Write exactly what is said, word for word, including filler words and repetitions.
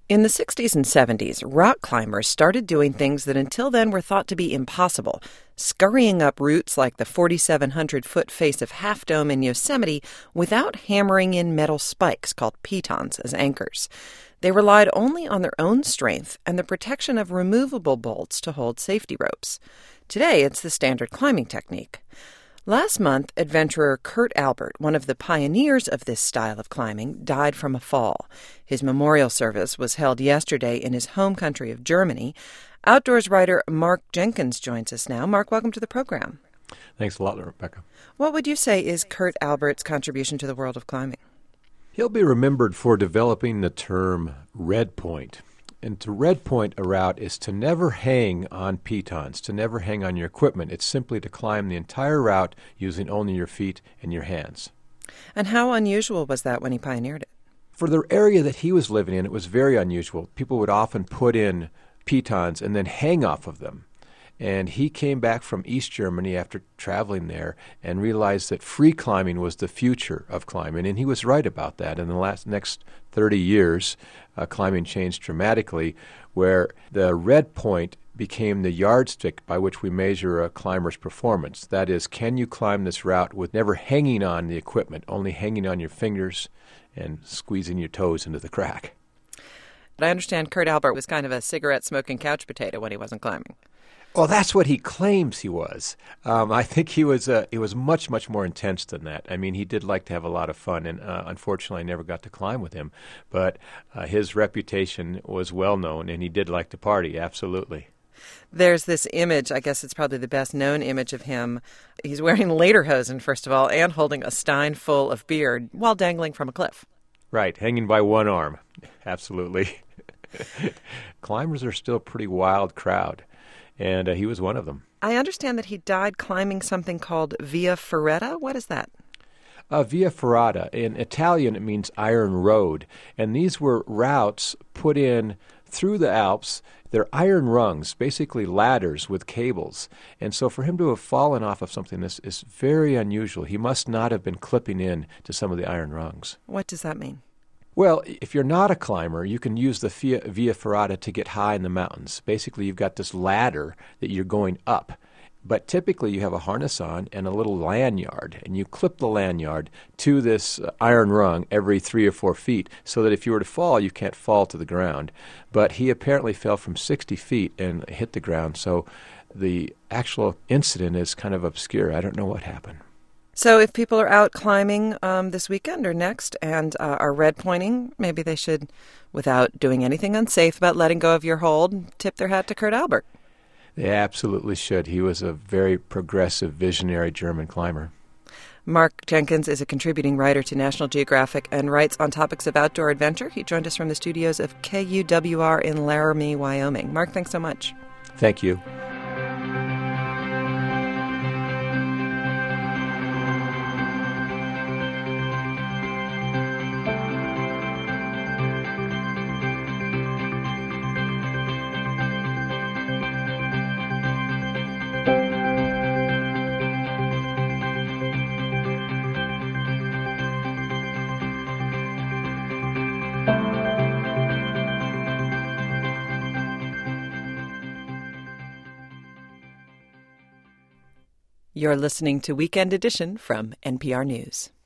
In the sixties and seventies, rock climbers started doing things that until then were thought to be impossible, scurrying up routes like the forty-seven hundred foot face of Half Dome in Yosemite without hammering in metal spikes called pitons as anchors. They relied only on their own strength and the protection of removable bolts to hold safety ropes. Today, it's the standard climbing technique. Last month, adventurer Kurt Albert, one of the pioneers of this style of climbing, died from a fall. His memorial service was held yesterday in his home country of Germany. Outdoors writer Mark Jenkins joins us now. Mark, welcome to the program. Thanks a lot, Rebecca. What would you say is Kurt Albert's contribution to the world of climbing? He'll be remembered for developing the term red point. And to red point a route is to never hang on pitons, to never hang on your equipment. It's simply to climb the entire route using only your feet and your hands. And how unusual was that when he pioneered it? For the area that he was living in, it was very unusual. People would often put in pitons and then hang off of them. And he came back from East Germany after traveling there and realized that free climbing was the future of climbing. And he was right about that. In the last next thirty years, uh, climbing changed dramatically, where the red point became the yardstick by which we measure a climber's performance. That is, can you climb this route with never hanging on the equipment, only hanging on your fingers and squeezing your toes into the crack? But I understand Kurt Albert was kind of a cigarette-smoking couch potato when he wasn't climbing. Well, that's what he claims he was. Um, I think he was uh, he was much, much more intense than that. I mean, he did like to have a lot of fun, and uh, unfortunately I never got to climb with him. But uh, his reputation was well known, and he did like to party, absolutely. There's this image, I guess it's probably the best known image of him. He's wearing lederhosen, first of all, and holding a stein full of beer while dangling from a cliff. Right, hanging by one arm, absolutely. Climbers are still a pretty wild crowd. And uh, he was one of them. I understand that he died climbing something called Via Ferrata. What is that? Uh, Via Ferrata. In Italian, it means iron road. And these were routes put in through the Alps. They're iron rungs, basically ladders with cables. And so for him to have fallen off of something this is very unusual. He must not have been clipping in to some of the iron rungs. What does that mean? Well, if you're not a climber, you can use the Via, Via Ferrata to get high in the mountains. Basically, you've got this ladder that you're going up. But typically, you have a harness on and a little lanyard, and you clip the lanyard to this uh, iron rung every three or four feet so that if you were to fall, you can't fall to the ground. But he apparently fell from sixty feet and hit the ground, so the actual incident is kind of obscure. I don't know what happened. So if people are out climbing um, this weekend or next and uh, are red pointing, maybe they should, without doing anything unsafe about letting go of your hold, tip their hat to Kurt Albert. They absolutely should. He was a very progressive, visionary German climber. Mark Jenkins is a contributing writer to National Geographic and writes on topics of outdoor adventure. He joined us from the studios of K U W R in Laramie, Wyoming. Mark, thanks so much. Thank you. You're listening to Weekend Edition from N P R News.